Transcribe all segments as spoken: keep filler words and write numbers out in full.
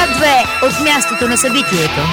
К две от мястото на събитието.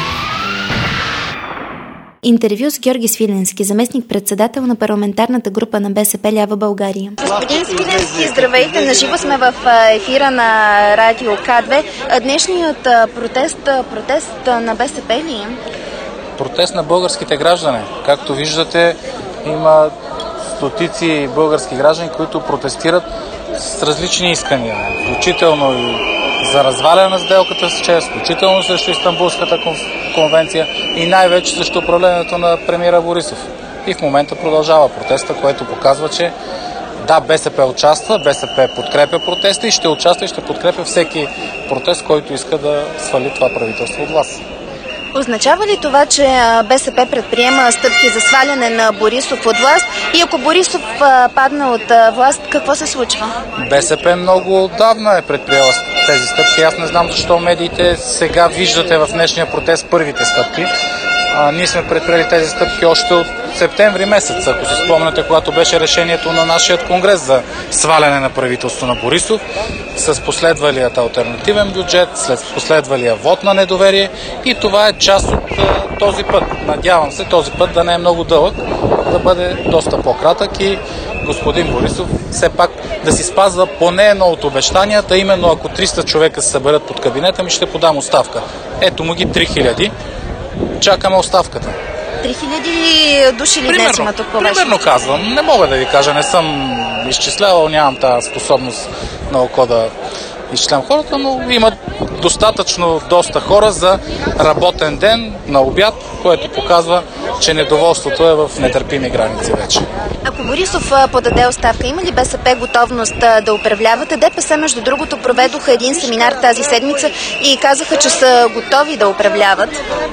Интервю с Георги Свиленски, заместник-председател на парламентарната група на БСП Лява България. Господин Свиленски, здравейте! Наживо сме в ефира на радио К две. Днешният протест, протест на БСП ли е? Протест на българските граждани. Както виждате, има стотици български граждани, които протестират с различни искания, включително и за разваляне на сделката с ЧЕЗ, включително срещу Истанбулската конвенция и най-вече срещу управлението на премиера Борисов. И в момента продължава протеста, което показва, че да, БСП участва, БСП подкрепя протеста и ще участва и ще подкрепя всеки протест, който иска да свали това правителство от власт. Означава ли това, че БСП предприема стъпки за сваляне на Борисов от власт и ако Борисов падне от власт, какво се случва? БСП много отдавна е предприела тези стъпки. Аз не знам защо медиите сега виждате в днешния протест първите стъпки. А, ние сме предприели тези стъпки още от септември месец, ако си спомняте, когато беше решението на нашия конгрес за сваляне на правителство на Борисов, с последвалият алтернативен бюджет, след последвалия вод на недоверие, и това е част от а, този път. Надявам се този път да не е много дълъг, да бъде доста по-кратък и господин Борисов все пак да си спазва поне едно от обещанията, именно ако триста човека се съберат под кабинета ми, ще подам оставка. Ето му ги три хиляди. Чакаме оставката. три хиляди души ли днес има тук по вече? Примерно казвам. Не мога да ви кажа, не съм изчислявал, нямам тази способност на око да изчислям хората, но има достатъчно доста хора за работен ден на обяд, което показва, че недоволството е в нетърпими граници вече. Ако Борисов подаде оставка, има ли БСП готовност да управлявате? ДПС, между другото, проведоха един семинар тази седмица и казаха, че са готови да управляват.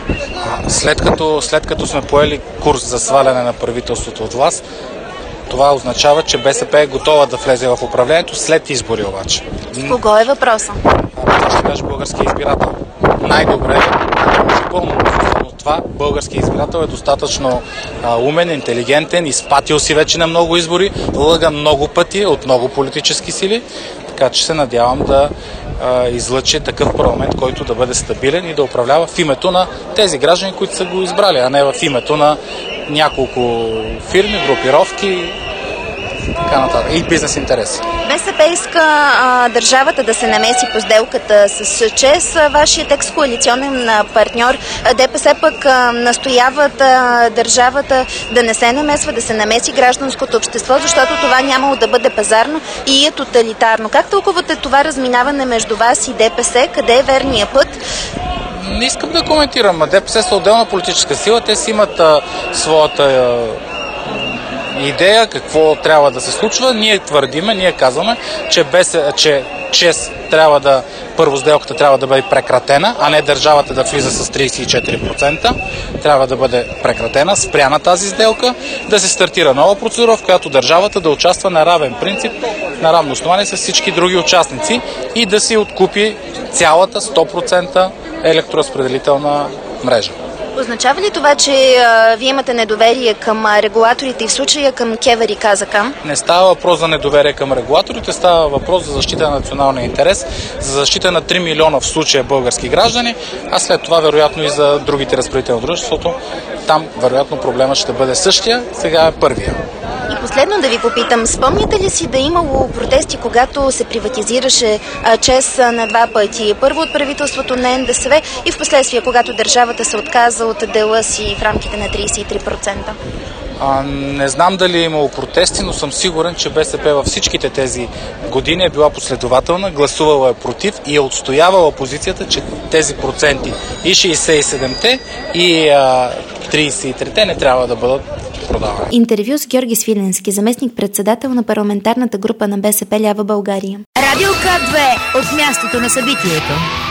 След като, след като сме поели курс за сваляне на правителството от власт, това означава, че БСП е готова да влезе в управлението след избори обаче. С кого е въпроса? Това ще каже български избирател. Най-добре е пълно от това. Български избирател е достатъчно а, умен, интелигентен, изпатил си вече на много избори, лъга много пъти от много политически сили, така че се надявам да а, излъчи такъв парламент, който да бъде стабилен и да управлява в името на тези граждани, които са го избрали, а не в името на няколко фирми, групировки, така нататък, и бизнес интереси. БСП иска а, държавата да се намеси по сделката с ЧЕЗ. Вашият екс-коалиционен партньор ДПС пък а, настояват а, държавата да не се намесва, да се намеси гражданското общество, защото това нямало да бъде пазарно и е тоталитарно. Как тълкувате това разминаване между вас и ДПС? Къде е верният път? Не искам да коментирам. ДПС са отделна политическа сила. Те си имат а, своята а, идея какво трябва да се случва. Ние твърдиме, ние казваме, че, без, че ЧЕЗ трябва да, първо сделката трябва да бъде прекратена, а не държавата да влиза с тридесет и четири процента. Трябва да бъде прекратена, спряна тази сделка, да се стартира нова процедура, в която държавата да участва на равен принцип, на равно основание с всички други участници и да си откупи цялата сто процента електроразпределителна мрежа. Означава ли това, че а, вие имате недоверие към а, регулаторите и в случая към КЕВР и КЗК? Не става въпрос за недоверие към регулаторите, става въпрос за защита на националния интерес, за защита на три милиона в случая български граждани, а след това вероятно и за другите разпределителни дружеството. Там вероятно проблема ще бъде същия, сега е първия. И последно да ви попитам, спомняте ли си да имало протести, когато се приватизираше а, ЧЕЗ на два пъти? Първо от правителството на НДСВ и в последствие, когато държавата се отказа от дела си в рамките на тридесет и три процента? А, не знам дали е имало протести, но съм сигурен, че БСП във всичките тези години е била последователна, гласувала е против и е отстоявала позицията, че тези проценти и шейсет и седемте и а, тридесет и трите не трябва да бъдат продавани. Интервю с Георги Свиленски, заместник-председател на парламентарната група на БСП Лява България. Радио К две от мястото на събитието.